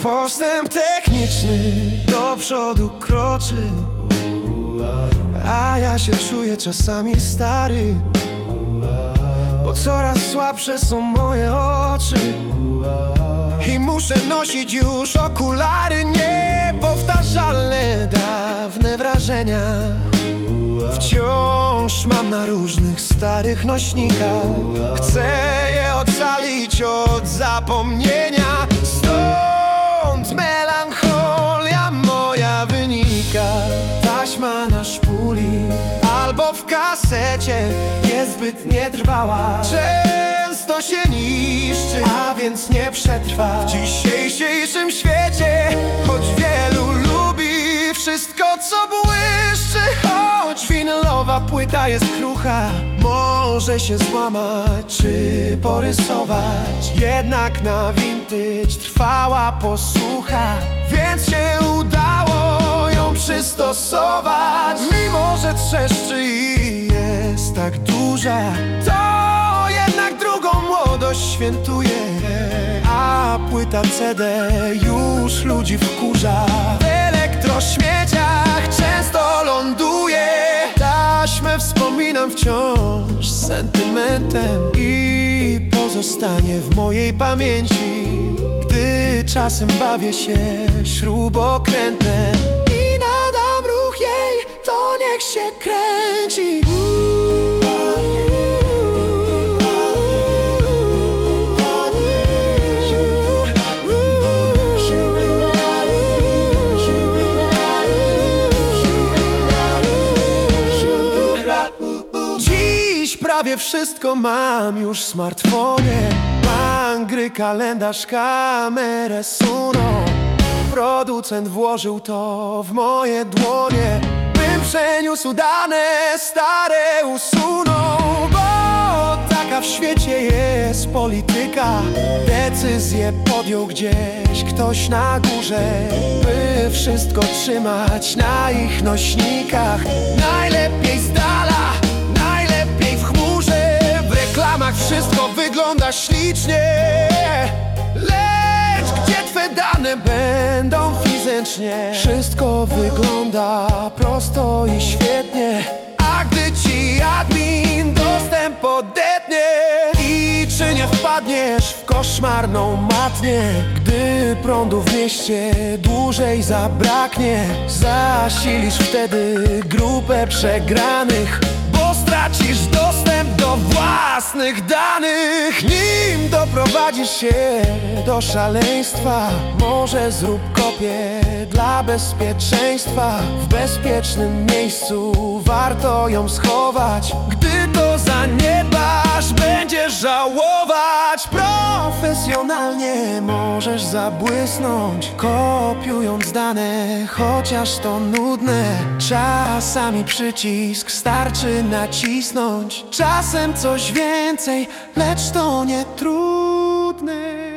Postęp techniczny do przodu kroczy, a ja się czuję czasami stary, bo coraz słabsze są moje oczy i muszę nosić już okulary. Niepowtarzalne, dawne wrażenia wciąż mam na różnych starych nośnikach. Chcę je ocalić od zapomnienia, stąd melancholia moja wynika. Taśma na szpuli albo w kasecie jest zbyt nietrwała, często się niszczy, a więc nie przetrwa w dzisiejszym świecie. Choć wielu lubi wszystko, co błyszczy, choć winylowa płyta jest krucha, może się złamać czy porysować, jednak na vintage trwała posłucha, więc się udało ją przystosować. Mimo że trzeszczy i jest tak duża, to jednak drugą młodość świętuje, a płyta CD już ludzi wkurza. W elektrośmieciach często ląduje, taśmę wspominam wciąż z sentymentem i pozostanie w mojej pamięci, gdy czasem bawię się śrubokrętem i nadam ruch jej, to niech się kręci. Prawie wszystko mam już w smartfonie. Mam gry, kalendarz, kamerę Suno. Producent włożył to w moje dłonie, bym przeniósł dane stare, usunął. Bo taka w świecie jest polityka, decyzję podjął gdzieś ktoś na górze, by wszystko trzymać na ich nośnikach. Najlepiej z dala, w chmurze, w reklamach wszystko wygląda ślicznie, lecz gdzie twe dane będą fizycznie? Wszystko wygląda prosto i świetnie, a gdy ci admin dostęp odetnie, i czy nie wpadniesz w koszmarną matnię, gdy prądu w mieście dłużej zabraknie? Zasilisz wtedy grupę przegranych, stracisz dostęp do własnych danych. Nim doprowadzisz się do szaleństwa, może zrób kopię dla bezpieczeństwa. W bezpiecznym miejscu warto ją schować, gdy to zaniedbasz, będziesz żałować. Profesjonalnie możesz zabłysnąć, kopiując dane, chociaż to nudne. Czasami przycisk starczy nacisnąć, czasem coś więcej, lecz to nie trudne.